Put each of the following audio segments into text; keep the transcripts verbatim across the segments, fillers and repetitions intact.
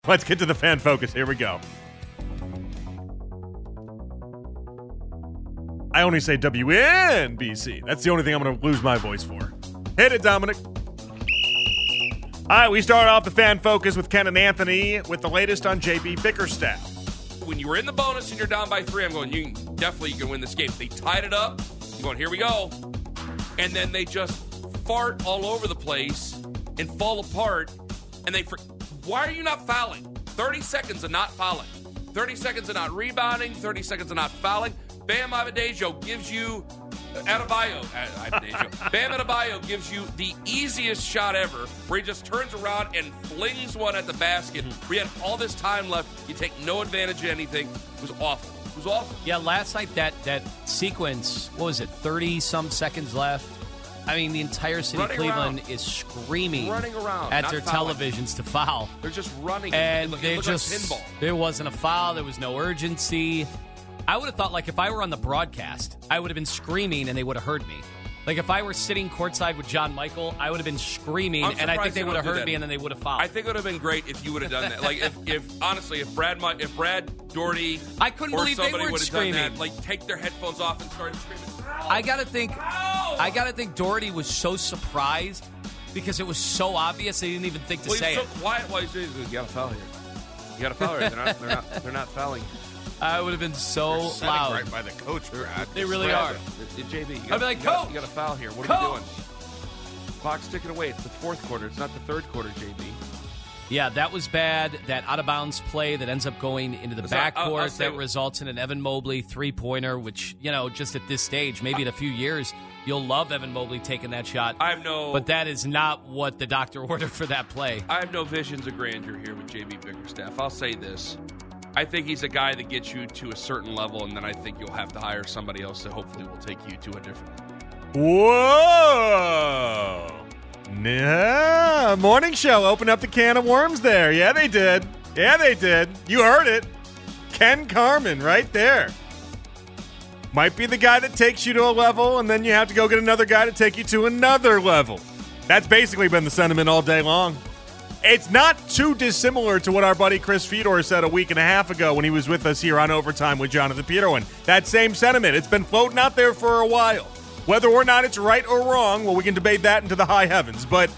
Let's get to the fan focus. Here we go. I only say W N B C. That's the only thing I'm going to lose my voice for. Hit it, Dominic. All right, we start off the fan focus with Ken and Anthony with the latest on J B Bickerstaff. When you were in the bonus and you're down by three, I'm going, you can, definitely you can win this game. They tied it up. I'm going, here we go. And then they just fart all over the place and fall apart. And they, why are you not fouling? thirty seconds of not fouling. thirty seconds of not rebounding. thirty seconds of not fouling. Bam Adebayo gives you, Adebayo, Adebayo, Bam Adebayo gives you the easiest shot ever, where he just turns around and flings one at the basket. We had all this time left. You take no advantage of anything. It was awful. It was awful. Yeah, last night that that sequence, what was it, thirty-some seconds left? I mean, the entire city of Cleveland around. is screaming running around, at not their fouling. televisions to foul. They're just running. And it, it they looked just, like pinball. there wasn't a foul. There was no urgency. I would have thought, like, if I were on the broadcast, I would have been screaming and they would have heard me. Like, if I were sitting courtside with John Michael, I would have been screaming, I'm and I think surprised they they would have don't do heard that. me, and then they would have fouled. I think it would have been great if you would have done that. Like, if, if honestly, if Brad, Mi- if Brad Doherty, I couldn't or believe they somebody weren't would have done screaming. that, like, take their headphones off and start screaming. I gotta think. Ow! I gotta think Doherty was so surprised because it was so obvious they didn't even think to Well, say he's so it. quiet while he's doing this. You got to foul here. You got to foul here. They're not. They're not. They're not fouling. I would have been so Setting loud. right by the coach, Brad. They really Brad, are. uh, J B, you I'd got, be like, you got, "Coach! you got to foul here. What Coach!" are you doing? Clock's ticking away. It's the fourth quarter. It's not the third quarter, J B. Yeah, that was bad. That out-of-bounds play that ends up going into the It's not- I'll- I'll backcourt say that what- results in an Evan Mobley three-pointer, which, you know, just at this stage, maybe in a few years, you'll love Evan Mobley taking that shot. I have no. But that is not what the doctor ordered for that play. I have no visions of grandeur here with J B Bickerstaff. I'll say this. I think he's a guy that gets you to a certain level, and then I think you'll have to hire somebody else that hopefully will take you to a different level. Whoa! Nah, morning show opened up the can of worms there. Yeah, they did. Yeah, they did. You heard it. Ken Carman right there. Might be the guy that takes you to a level, and then you have to go get another guy to take you to another level. That's basically been the sentiment all day long. It's not too dissimilar to what our buddy Chris Fedor said a week and a half ago when he was with us here on Overtime with Jonathan Peterwin. That same sentiment. It's been floating out there for a while. Whether or not it's right or wrong, well, we can debate that into the high heavens. But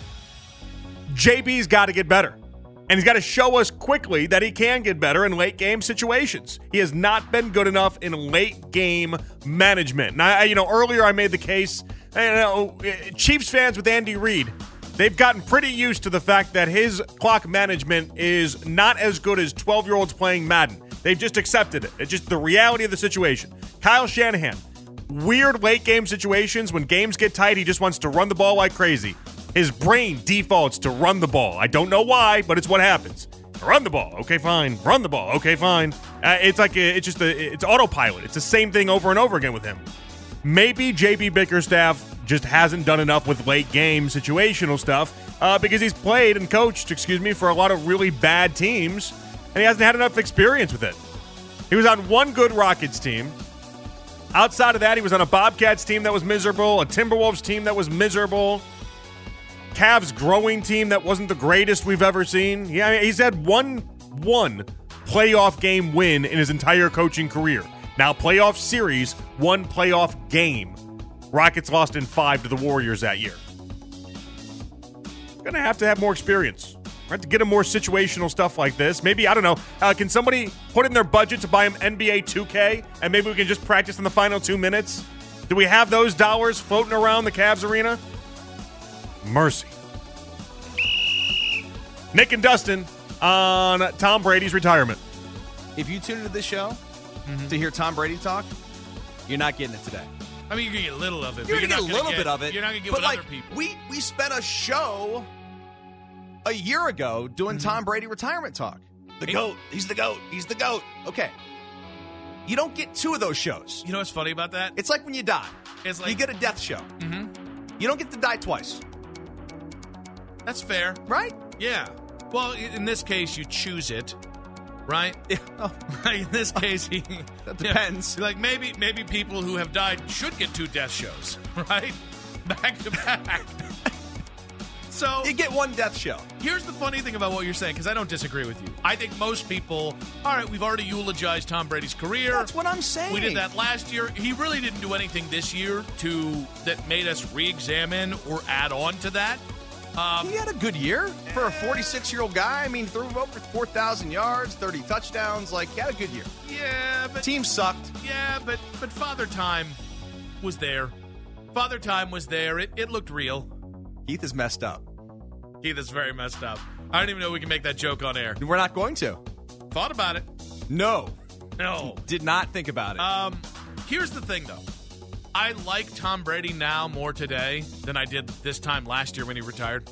J B's got to get better. And he's got to show us quickly that he can get better in late game situations. He has not been good enough in late game management. Now, you know, earlier I made the case, you know, Chiefs fans with Andy Reid, they've gotten pretty used to the fact that his clock management is not as good as twelve-year-olds playing Madden. They've just accepted it. It's just the reality of the situation. Kyle Shanahan, weird late game situations. When games get tight, he just wants to run the ball like crazy. His brain defaults to run the ball. I don't know why, but it's what happens. Run the ball. Okay, fine. Run the ball. Okay, fine. Uh, it's like a, it's just a, it's autopilot. It's the same thing over and over again with him. Maybe J B Bickerstaff just hasn't done enough with late game situational stuff uh, because he's played and coached, excuse me, for a lot of really bad teams, and he hasn't had enough experience with it. He was on one good Rockets team. Outside of that, he was on a Bobcats team that was miserable, a Timberwolves team that was miserable, Cavs growing team that wasn't the greatest we've ever seen. Yeah, I mean, he's had one one playoff game win in his entire coaching career. Now, playoff series, one playoff game. Rockets lost in five to the Warriors that year. Gonna have to have more experience. Have to get him more situational stuff like this. Maybe, I don't know, uh, can somebody put in their budget to buy him N B A two K, and maybe we can just practice in the final two minutes? Do we have those dollars floating around the Cavs arena? Mercy. Nick and Dustin on Tom Brady's retirement. If you tune into this show mm-hmm. to hear Tom Brady talk, you're not getting it today. I mean, you're going to get a little of it. You're but going to get a little get, bit of it. You're not going to get but what like, other people. We, we spent a show a year ago doing mm-hmm. Tom Brady retirement talk. The hey. GOAT. He's the GOAT. He's the GOAT. Okay. You don't get two of those shows. You know what's funny about that? It's like when you die. It's like you get a death show. Mm-hmm. You don't get to die twice. That's fair. Right? Yeah. Well, in this case, you choose it, right? Yeah. Oh. In this case, he, that depends. You know, like maybe maybe people who have died should get two death shows, right? Back to back. So You get one death show. here's the funny thing about what you're saying, because I don't disagree with you. I think most people, all right, we've already eulogized Tom Brady's career. That's what I'm saying. We did that last year. He really didn't do anything this year to that made us re-examine or add on to that. Um, He had a good year for a forty-six-year-old guy. I mean, threw over four thousand yards, thirty touchdowns. Like, he had a good year. yeah, but Team sucked. yeah, but but Father Time was there. Father Time was there. It it looked real. Heath is messed up. Keith is very messed up. I don't even know we can make that joke on air. We're not going to. Thought about it. No. No. Did not think about it. Um, here's the thing, though. I like Tom Brady now more today than I did this time last year when he retired.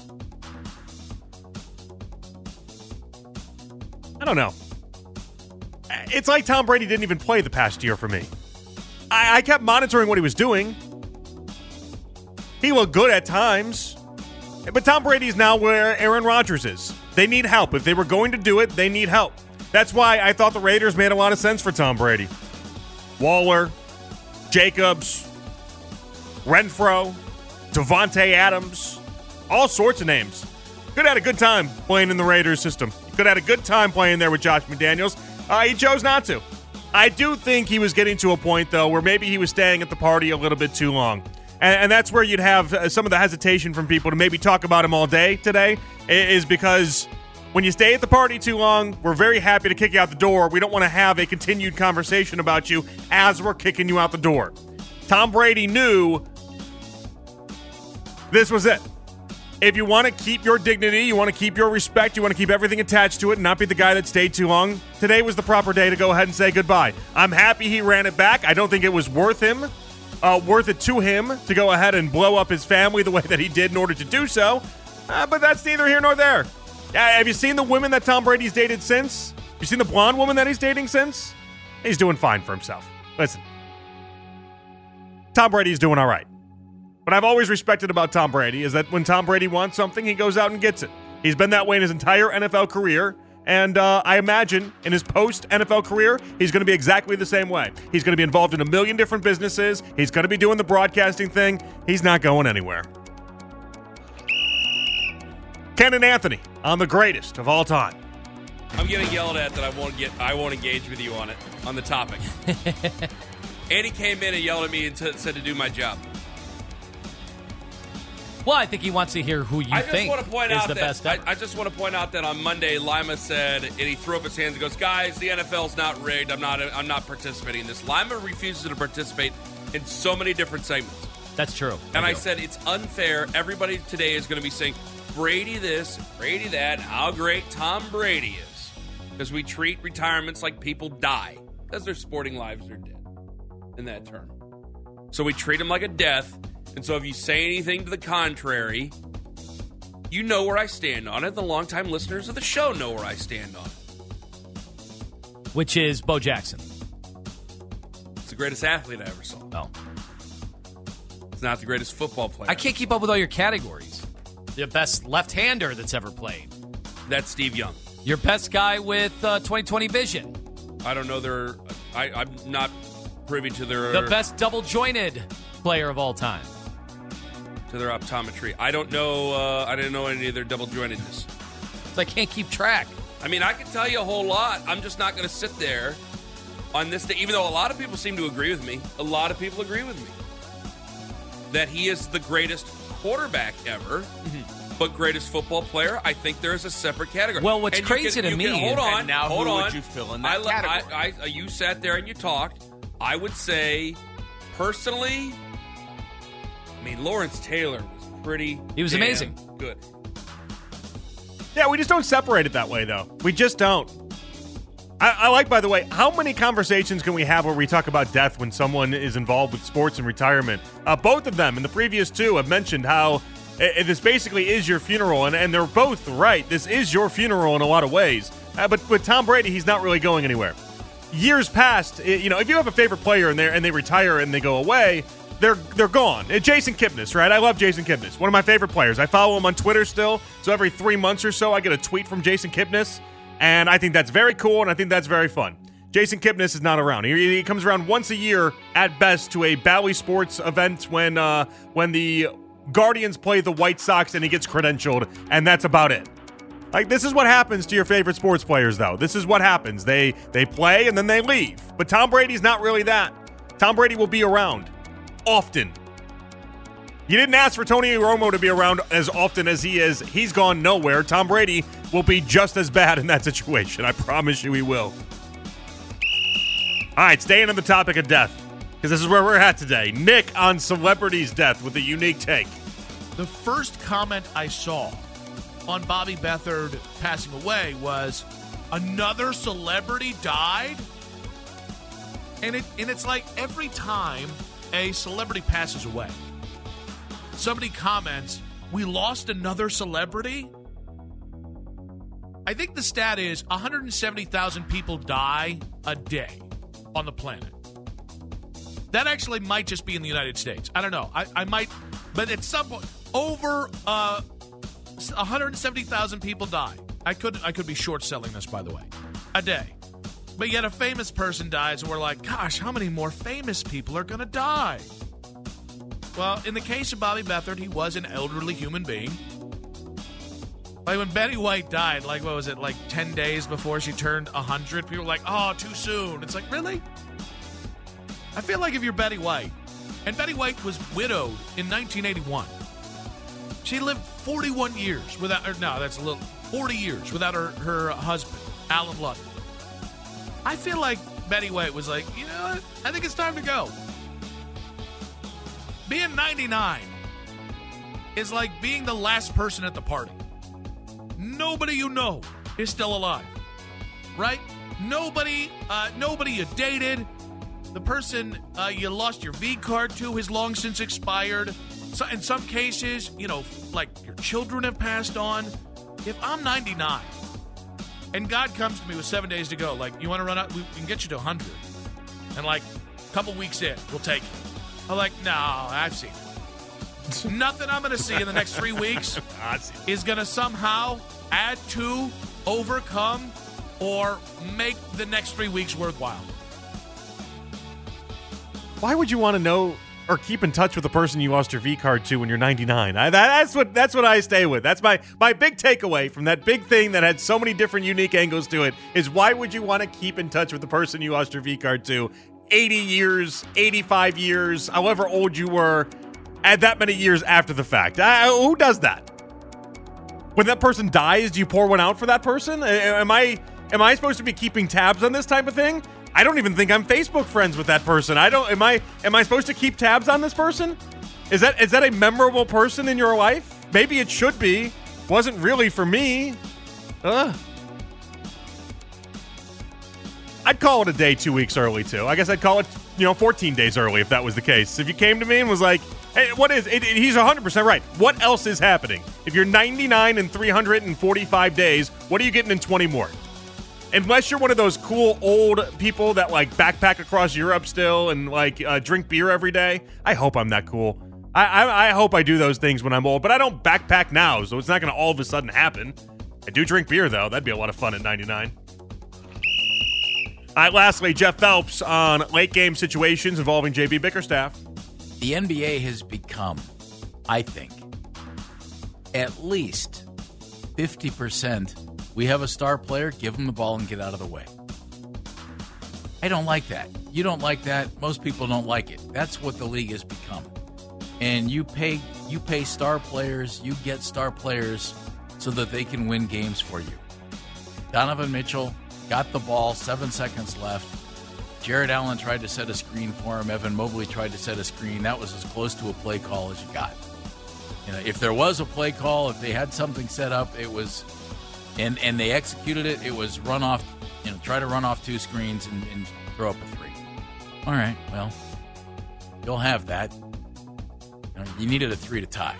I don't know. It's like Tom Brady didn't even play the past year for me. I, I kept monitoring what he was doing. He looked good at times. But Tom Brady's now where Aaron Rodgers is. They need help. If they were going to do it, they need help. That's why I thought the Raiders made a lot of sense for Tom Brady. Waller, Jacobs, Renfro, Devontae Adams, all sorts of names. Could have had a good time playing in the Raiders system. Could have had a good time playing there with Josh McDaniels. Uh, he chose not to. I do think he was getting to a point, though, where maybe he was staying at the party a little bit too long. And, and that's where you'd have uh, some of the hesitation from people to maybe talk about him all day today, is because when you stay at the party too long, we're very happy to kick you out the door. We don't want to have a continued conversation about you as we're kicking you out the door. Tom Brady knew this was it. If you want to keep your dignity, you want to keep your respect, you want to keep everything attached to it and not be the guy that stayed too long, today was the proper day to go ahead and say goodbye. I'm happy he ran it back. I don't think it was worth him, uh, worth it to him to go ahead and blow up his family the way that he did in order to do so. Uh, but that's neither here nor there. Uh, have you seen the women that Tom Brady's dated since? Have you seen the blonde woman that he's dating since? He's doing fine for himself. Listen, Tom Brady's doing all right. What I've always respected about Tom Brady is that when Tom Brady wants something, he goes out and gets it. He's been that way in his entire N F L career, and uh, I imagine in his post-N F L career, he's going to be exactly the same way. He's going to be involved in a million different businesses. He's going to be doing the broadcasting thing. He's not going anywhere. Ken and Anthony on the greatest of all time. I'm getting yelled at that I won't get. I won't engage with you on it on the topic. Andy came in and yelled at me and t- said to do my job. Well, I think he wants to hear who you I just think want to point is out the that best I, ever. I just want to point out that on Monday, Lima said, and he threw up his hands and goes, "Guys, the N F L's not rigged. I'm not. I'm not participating in this." Lima refuses to participate in so many different segments. That's true. And I do. said it's unfair. Everybody today is going to be saying Brady this, Brady that, how great Tom Brady is, because we treat retirements like people die, as their sporting lives are dead. In that term, so we treat them like a death. And so if you say anything to the contrary, you know where I stand on it. The longtime listeners of the show know where I stand on it. Which is Bo Jackson. It's the greatest athlete I ever saw. Oh. It's not the greatest football player. I can't keep up with all your categories. The best left-hander that's ever played. That's Steve Young. Your best guy with uh, twenty twenty vision. I don't know their... I, I'm not privy to their... The best double-jointed player of all time. To their optometry. I don't know... Uh, I didn't know any of their double-jointedness. So I can't keep track. I mean, I can tell you a whole lot. I'm just not going to sit there on this day, even though a lot of people seem to agree with me. A lot of people agree with me that he is the greatest quarterback ever, mm-hmm. but greatest football player. I think there is a separate category. Well, what's And you case can- to you me- can- hold on. And now hold who on. would you fill in that I, le- category? I, I, you sat there and you talked. I would say, personally, I mean, Lawrence Taylor was pretty. He was damn amazing. Good. Yeah, we just don't separate it that way, though. We just don't. I, I like, by the way, how many conversations can we have where we talk about death when someone is involved with sports and retirement? Uh, both of them, and the previous two, have mentioned how uh, this basically is your funeral, and, and they're both right. This is your funeral in a lot of ways. Uh, but with Tom Brady, he's not really going anywhere. Years past, you know, if you have a favorite player and they and they retire and they go away, they're they're gone. Uh, Jason Kipnis, right? I love Jason Kipnis, one of my favorite players. I follow him on Twitter still, so every three months or so, I get a tweet from Jason Kipnis, and I think that's very cool, and I think that's very fun. Jason Kipnis is not around. He, he comes around once a year at best to a Bally Sports event when uh, when the Guardians play the White Sox and he gets credentialed, and that's about it. Like, this is what happens to your favorite sports players, though. This is what happens. They they play and then they leave. But Tom Brady's not really that. Tom Brady will be around often. You didn't ask for Tony Romo to be around as often as he is. He's gone nowhere. Tom Brady will be just as bad in that situation. I promise you he will. All right, staying on the topic of death, because this is where we're at today. Nick on celebrities' death with a unique take. The first comment I saw on Bobby Beathard passing away was, another celebrity died? And it and it's like every time a celebrity passes away, somebody comments, we lost another celebrity? I think the stat is one hundred seventy thousand people die a day on the planet. That actually might just be in the United States. I don't know. I, I might, but at some point, over uh, one hundred seventy thousand people die. I could I could be short selling this, by the way, a day. But yet a famous person dies, and we're like, gosh, how many more famous people are going to die? Well, in the case of Bobby Beathard, he was an elderly human being. Like when Betty White died, like, what was it, like ten days before she turned one hundred? People were like, oh, too soon. It's like, really? I feel like if you're Betty White, and Betty White was widowed in nineteen eighty-one. She lived forty-one years without, or no, that's a little, forty years without her, her husband, Alan Ludden. I feel like Betty White was like, you know what? I think it's time to go. Being ninety-nine is like being the last person at the party. Nobody you know is still alive, right? Nobody, uh, nobody you dated. The person uh, you lost your V card to has long since expired. So in some cases, you know, like your children have passed on. If I'm ninety-nine and God comes to me with seven days to go, like, you want to run out? We can get you to one hundred. And like a couple weeks in, we'll take you. I'm like, no, I've seen it. Nothing I'm going to see in the next three weeks is going to somehow add to, overcome, or make the next three weeks worthwhile. Why would you want to know or keep in touch with the person you lost your V card to when you're ninety-nine? I, that, that's what that's what I stay with. That's my, my big takeaway from that big thing that had so many different unique angles to it is, why would you want to keep in touch with the person you lost your V card to eighty years, eighty-five years, however old you were, at that many years after the fact? I, who does that? When that person dies, do you pour one out for that person? Am I am I supposed to be keeping tabs on this type of thing? I don't even think I'm Facebook friends with that person. I don't. Am I? Am I supposed to keep tabs on this person? Is that is that a memorable person in your life? Maybe it should be. Wasn't really for me. Ugh. I'd call it a day two weeks early too. I guess I'd call it, you know, fourteen days early if that was the case. If you came to me and was like, "Hey, what is?" It, it, he's one hundred percent right. What else is happening? If you're ninety-nine in three hundred forty-five days, what are you getting in twenty more? Unless you're one of those cool old people that like backpack across Europe still and like uh, drink beer every day. I hope I'm that cool. I, I I hope I do those things when I'm old, but I don't backpack now, so it's not going to all of a sudden happen. I do drink beer though. That'd be a lot of fun at ninety-nine. All right, lastly, Jeff Phelps on late game situations involving J B Bickerstaff. The N B A has become, I think, at least fifty percent. We have a star player, give him the ball and get out of the way. I don't like that. You don't like that. Most people don't like it. That's what the league has become. And you pay you pay star players, you get star players so that they can win games for you. Donovan Mitchell got the ball, seven seconds left. Jared Allen tried to set a screen for him. Evan Mobley tried to set a screen. That was as close to a play call as you got. You know, if there was a play call, if they had something set up, it was, and and they executed it, it was run off, you know, try to run off two screens and, and throw up a three. All right, well, you'll have that. You know, you needed a three to tie.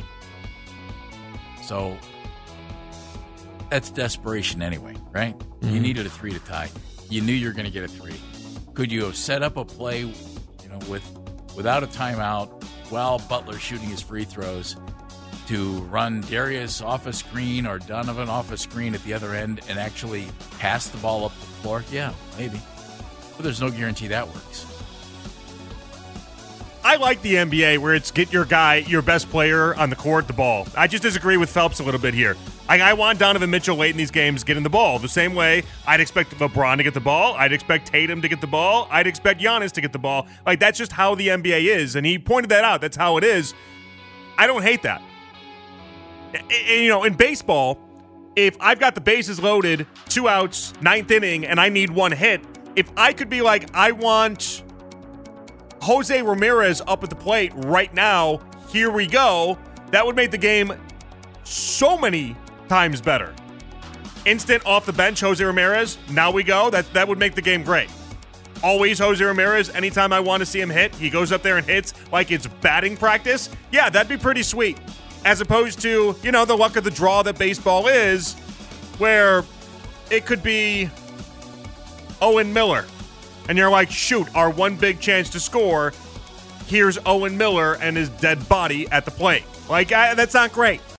So that's desperation anyway, right? Mm-hmm. You needed a three to tie. You knew you were going to get a three. Could you have set up a play, you know, with without a timeout while Butler shooting his free throws to run Darius off a screen or Donovan off a screen at the other end and actually pass the ball up the floor? Yeah, maybe. But there's no guarantee that works. I like the N B A where it's get your guy, your best player on the court, the ball. I just disagree with Phelps a little bit here. I, I want Donovan Mitchell late in these games getting the ball. The same way I'd expect LeBron to get the ball. I'd expect Tatum to get the ball. I'd expect Giannis to get the ball. Like, that's just how the N B A is. And he pointed that out. That's how it is. I don't hate that. And, you know, in baseball, if I've got the bases loaded, two outs, ninth inning, and I need one hit, if I could be like, I want Jose Ramirez up at the plate right now, here we go, that would make the game so many times better. Instant off the bench, Jose Ramirez, now we go. That that would make the game great. Always Jose Ramirez, anytime I want to see him hit, he goes up there and hits like it's batting practice. Yeah, that'd be pretty sweet. As opposed to, you know, the luck of the draw that baseball is, where it could be Owen Miller. And you're like, shoot, our one big chance to score, here's Owen Miller and his dead body at the plate. Like, I, that's not great.